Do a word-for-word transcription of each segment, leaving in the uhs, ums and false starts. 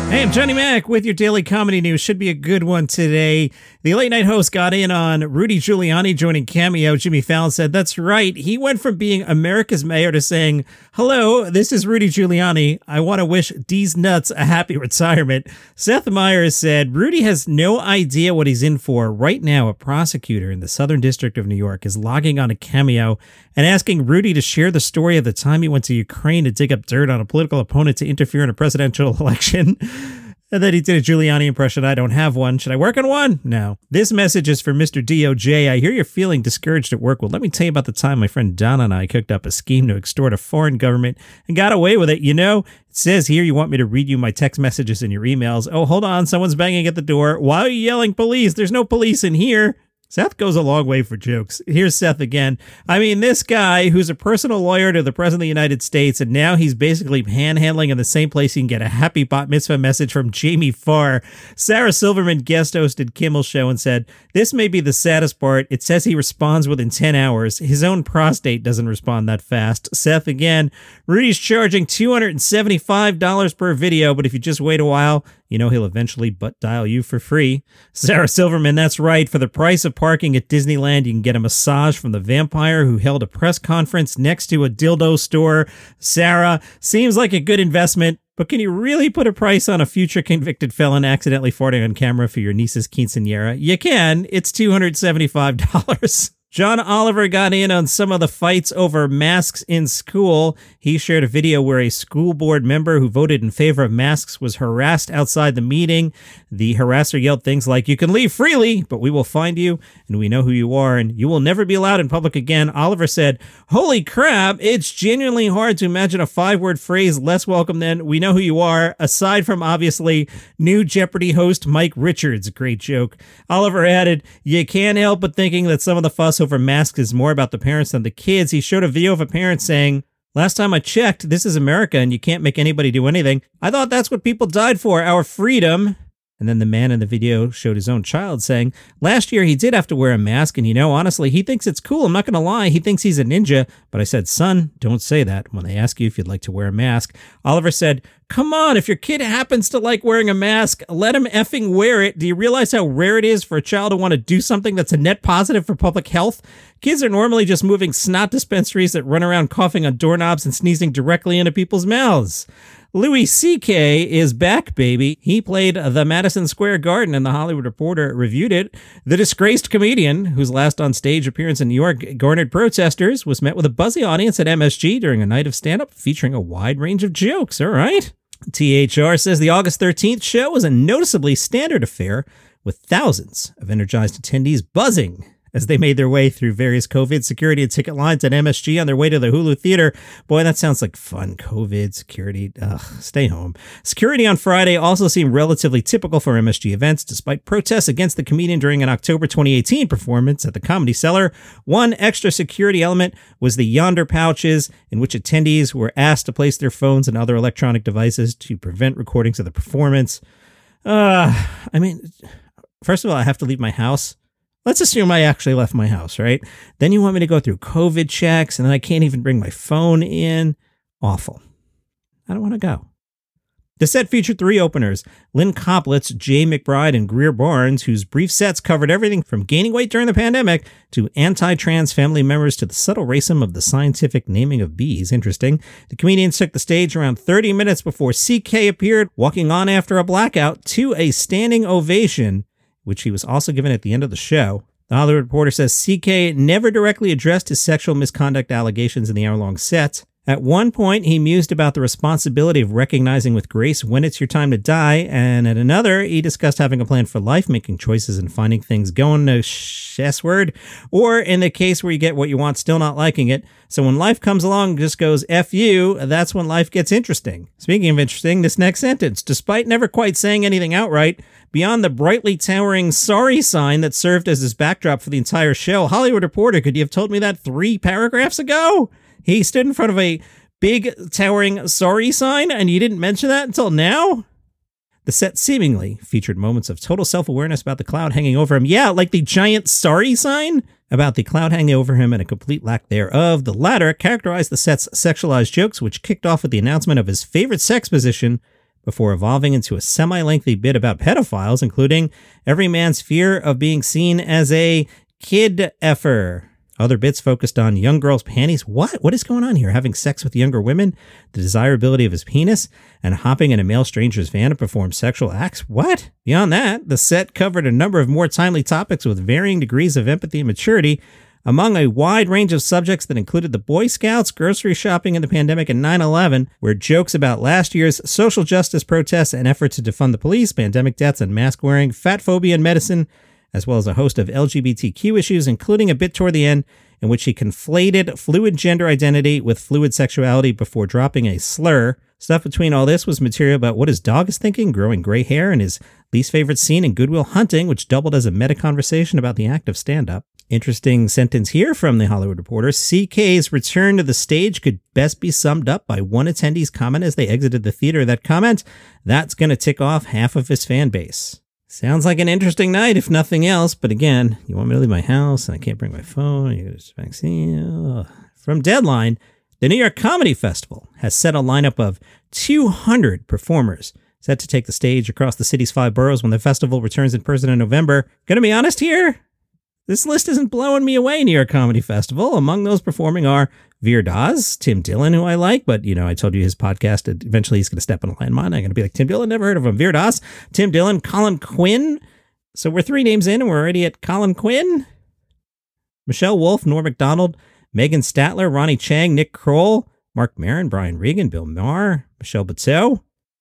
Hey, I'm Johnny Mac with your daily comedy news. Should be a good one today. The late night host got in on Rudy Giuliani joining Cameo. Jimmy Fallon said, that's right. He went from being America's mayor to saying, hello, this is Rudy Giuliani. I want to wish D's nuts a happy retirement. Seth Meyers said, Rudy has no idea what he's in for. Right now, a prosecutor in the Southern District of New York is logging on to Cameo and asking Rudy to share the story of the time he went to Ukraine to dig up dirt on a political opponent to interfere in a presidential election. And then he did a Giuliani impression. I don't have one. Should I work on one? No. This message is for Mister D O J. I hear you're feeling discouraged at work. Well, let me tell you about the time my friend Donna and I cooked up a scheme to extort a foreign government and got away with it. You know, it says here you want me to read you my text messages and your emails. Oh, hold on. Someone's banging at the door. Why are you yelling police? There's no police in here. Seth goes a long way for jokes. Here's Seth again. I mean, this guy who's a personal lawyer to the President of the United States, and now he's basically panhandling in the same place he can get a happy bat mitzvah message from Jamie Farr. Sarah Silverman guest hosted Kimmel's show and said, this may be the saddest part. It says he responds within ten hours. His own prostate doesn't respond that fast. Seth again. Rudy's charging two hundred seventy-five dollars per video, but if you just wait a while, you know he'll eventually butt dial you for free. Sarah Silverman, that's right. For the price of parking at Disneyland, you can get a massage from the vampire who held a press conference next to a dildo store. Sarah, seems like a good investment, but can you really put a price on a future convicted felon accidentally farting on camera for your niece's quinceañera? You can. It's two hundred seventy-five dollars. John Oliver got in on some of the fights over masks in school. He shared a video where a school board member who voted in favor of masks was harassed outside the meeting. The harasser yelled things like, you can leave freely, but we will find you, and we know who you are, and you will never be allowed in public again. Oliver said, holy crap, it's genuinely hard to imagine a five-word phrase less welcome than we know who you are, aside from, obviously, new Jeopardy host Mike Richards. Great joke. Oliver added, you can't help but thinking that some of the fuss over masks is more about the parents than the kids. He showed a video of a parent saying, last time I checked, this is America and you can't make anybody do anything. I thought that's what people died for, our freedom. And then the man in the video showed his own child saying, last year he did have to wear a mask, and you know, honestly, he thinks it's cool. I'm not going to lie. He thinks he's a ninja. But I said, son, don't say that when they ask you if you'd like to wear a mask. Oliver said, come on, if your kid happens to like wearing a mask, let him effing wear it. Do you realize how rare it is for a child to want to do something that's a net positive for public health? Kids are normally just moving snot dispensaries that run around coughing on doorknobs and sneezing directly into people's mouths. Louis C K is back, baby. He played the Madison Square Garden, and the Hollywood Reporter reviewed it. The disgraced comedian, whose last on-stage appearance in New York garnered protesters, was met with a buzzy audience at M S G during a night of stand-up featuring a wide range of jokes. All right. T H R says the August thirteenth show was a noticeably standard affair, with thousands of energized attendees buzzing as they made their way through various COVID security and ticket lines at M S G on their way to the Hulu Theater. Boy, that sounds like fun. COVID, security, ugh, stay home. Security on Friday also seemed relatively typical for M S G events, despite protests against the comedian during an October twenty eighteen performance at the Comedy Cellar. One extra security element was the Yonder pouches, in which attendees were asked to place their phones and other electronic devices to prevent recordings of the performance. Uh, I mean, first of all, I have to leave my house. Let's assume I actually left my house, right? Then you want me to go through COVID checks, and then I can't even bring my phone in. Awful. I don't want to go. The set featured three openers, Lynn Coplitz, Jay McBride, and Greer Barnes, whose brief sets covered everything from gaining weight during the pandemic to anti-trans family members to the subtle racism of the scientific naming of bees. Interesting. The comedians took the stage around thirty minutes before C K appeared, walking on after a blackout to a standing ovation, which he was also given at the end of the show. The Hollywood Reporter says C K never directly addressed his sexual misconduct allegations in the hour-long set. At one point, he mused about the responsibility of recognizing with grace when it's your time to die, and at another, he discussed having a plan for life, making choices and finding things going to sh- S-word, or in the case where you get what you want, still not liking it. So when life comes along and just goes F you, that's when life gets interesting. Speaking of interesting, this next sentence, despite never quite saying anything outright, beyond the brightly towering sorry sign that served as his backdrop for the entire show, Hollywood Reporter, could you have told me that three paragraphs ago? He stood in front of a big towering sorry sign, and you didn't mention that until now? The set seemingly featured moments of total self-awareness about the cloud hanging over him. Yeah, like the giant sorry sign about the cloud hanging over him and a complete lack thereof. The latter characterized the set's sexualized jokes, which kicked off with the announcement of his favorite sex position before evolving into a semi-lengthy bit about pedophiles, including every man's fear of being seen as a kid-effer. Other bits focused on young girls' panties. What? What is going on here? Having sex with younger women, the desirability of his penis, and hopping in a male stranger's van to perform sexual acts? What? Beyond that, the set covered a number of more timely topics with varying degrees of empathy and maturity, among a wide range of subjects that included the Boy Scouts, grocery shopping in the pandemic, and nine eleven, where jokes about last year's social justice protests and efforts to defund the police, pandemic deaths and mask wearing, fat phobia in medicine, as well as a host of L G B T Q issues, including a bit toward the end in which he conflated fluid gender identity with fluid sexuality before dropping a slur. Stuff between all this was material about what his dog is thinking, growing gray hair, and his least favorite scene in Good Will Hunting, which doubled as a meta-conversation about the act of stand-up. Interesting sentence here from The Hollywood Reporter. C K's return to the stage could best be summed up by one attendee's comment as they exited the theater. That comment, that's going to tick off half of his fan base. Sounds like an interesting night, if nothing else. But again, you want me to leave my house and I can't bring my phone. You got a vaccine. Ugh. From Deadline, the New York Comedy Festival has set a lineup of two hundred performers set to take the stage across the city's five boroughs when the festival returns in person in November. Gonna be honest here, this list isn't blowing me away, New York Comedy Festival. Among those performing are Veer Daz, Tim Dillon, who I like, but, you know, I told you his podcast, eventually he's going to step on a landmine. I'm going to be like, Tim Dillon, never heard of him. Veer Daz, Tim Dillon, Colin Quinn. So we're three names in and we're already at Colin Quinn. Michelle Wolf, Norm Macdonald, Megan Statler, Ronnie Chang, Nick Kroll, Mark Maron, Brian Regan, Bill Maher, Michelle Buteau.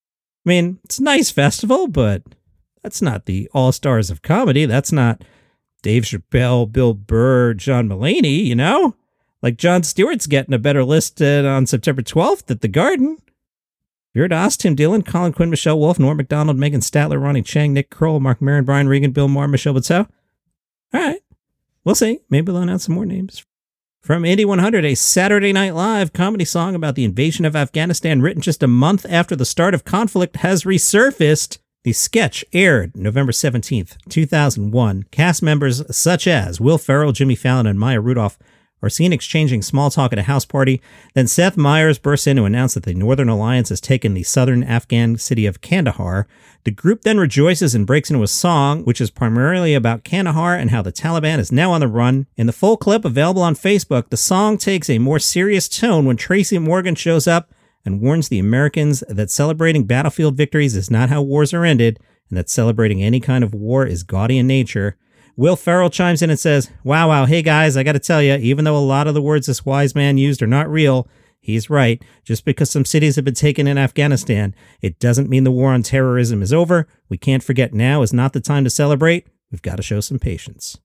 I mean, it's a nice festival, but that's not the all-stars of comedy. That's not Dave Chappelle, Bill Burr, John Mulaney, you know? Like Jon Stewart's getting a better list uh, on September twelfth at the Garden. Veer Daz, Tim Dillon, Colin Quinn, Michelle Wolf, Norm Macdonald, Megan Statler, Ronnie Chang, Nick Kroll, Mark Maron, Brian Regan, Bill Maher, Michelle Buteau. All right. We'll see. Maybe they'll announce some more names. From Indy one hundred, a Saturday Night Live comedy song about the invasion of Afghanistan written just a month after the start of conflict has resurfaced. The sketch aired November seventeenth, two thousand one. Cast members such as Will Ferrell, Jimmy Fallon, and Maya Rudolph are seen exchanging small talk at a house party. Then Seth Meyers bursts in to announce that the Northern Alliance has taken the southern Afghan city of Kandahar. The group then rejoices and breaks into a song, which is primarily about Kandahar and how the Taliban is now on the run. In the full clip available on Facebook, the song takes a more serious tone when Tracy Morgan shows up and warns the Americans that celebrating battlefield victories is not how wars are ended, and that celebrating any kind of war is gaudy in nature. Will Ferrell chimes in and says, wow, wow, hey guys, I gotta tell you, even though a lot of the words this wise man used are not real, he's right. Just because some cities have been taken in Afghanistan, it doesn't mean the war on terrorism is over. We can't forget now is not the time to celebrate. We've got to show some patience.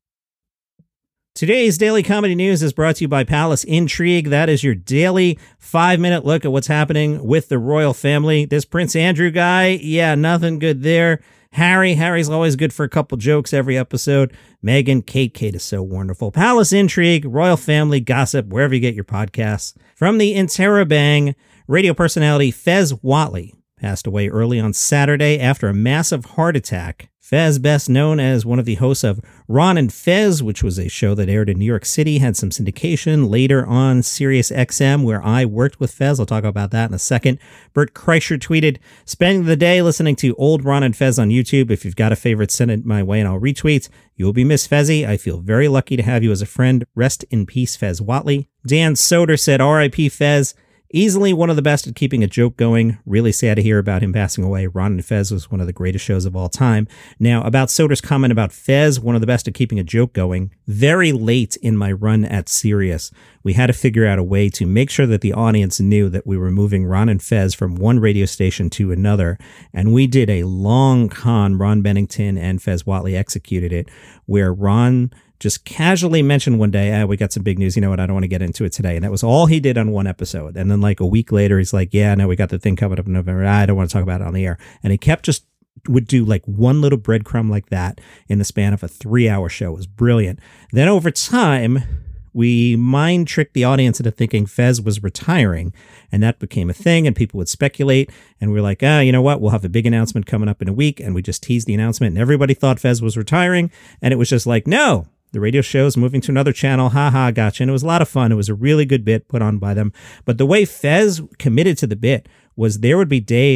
Today's Daily Comedy News is brought to you by Palace Intrigue. That is your daily five-minute look at what's happening with the royal family. This Prince Andrew guy, yeah, nothing good there. Harry, Harry's always good for a couple jokes every episode. Meghan, Kate, Kate is so wonderful. Palace Intrigue, royal family gossip, wherever you get your podcasts. From the Interrobang, radio personality Fez Whatley passed away early on Saturday after a massive heart attack. Fez, best known as one of the hosts of Ron and Fez, which was a show that aired in New York City, had some syndication later on Sirius X M, where I worked with Fez. I'll talk about that in a second. Bert Kreischer tweeted, spending the day listening to old Ron and Fez on YouTube. If you've got a favorite, send it my way and I'll retweet. You will be Miss Fezzy. I feel very lucky to have you as a friend. Rest in peace, Fez Whatley. Dan Soder said, R I P Fez. Easily one of the best at keeping a joke going. Really sad to hear about him passing away. Ron and Fez was one of the greatest shows of all time. Now, about Soder's comment about Fez, one of the best at keeping a joke going. Very late in my run at Sirius, we had to figure out a way to make sure that the audience knew that we were moving Ron and Fez from one radio station to another. And we did a long con. Ron Bennington and Fez Whatley executed it, where Ron just casually mentioned one day, ah, we got some big news. You know what? I don't want to get into it today. And that was all he did on one episode. And then like a week later, he's like, yeah, no, we got the thing coming up in November. I don't want to talk about it on the air. And he kept just would do like one little breadcrumb like that in the span of a three hour show. It was brilliant. Then over time, we mind tricked the audience into thinking Fez was retiring, and that became a thing, and people would speculate, and we were like, ah, you know what, we'll have a big announcement coming up in a week, and we just teased the announcement, and everybody thought Fez was retiring, and it was just like, no, the radio show is moving to another channel, haha, gotcha, and it was a lot of fun. It was a really good bit put on by them, but the way Fez committed to the bit was there would be days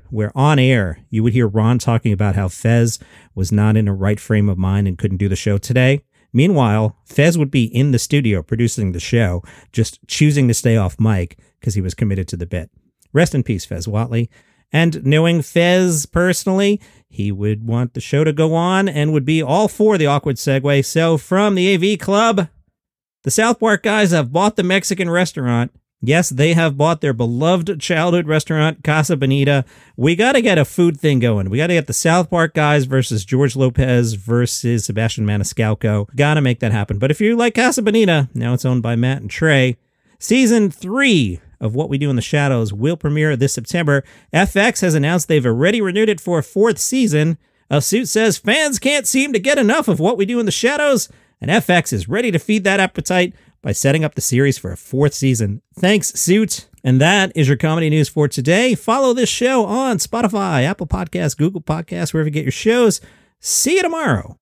where on air you would hear Ron talking about how Fez was not in a right frame of mind and couldn't do the show today. Meanwhile, Fez would be in the studio producing the show, just choosing to stay off mic because he was committed to the bit. Rest in peace, Fez Whatley. And knowing Fez personally, he would want the show to go on and would be all for the awkward segue. So from the A V Club, the South Park guys have bought the Mexican restaurant. Yes, they have bought their beloved childhood restaurant, Casa Bonita. We got to get a food thing going. We got to get the South Park guys versus George Lopez versus Sebastian Maniscalco. Got to make that happen. But if you like Casa Bonita, now it's owned by Matt and Trey. Season three of What We Do in the Shadows will premiere this September. F X has announced they've already renewed it for a fourth season. A suit says fans can't seem to get enough of What We Do in the Shadows, and F X is ready to feed that appetite by setting up the series for a fourth season. Thanks, Suit. And that is your comedy news for today. Follow this show on Spotify, Apple Podcasts, Google Podcasts, wherever you get your shows. See you tomorrow.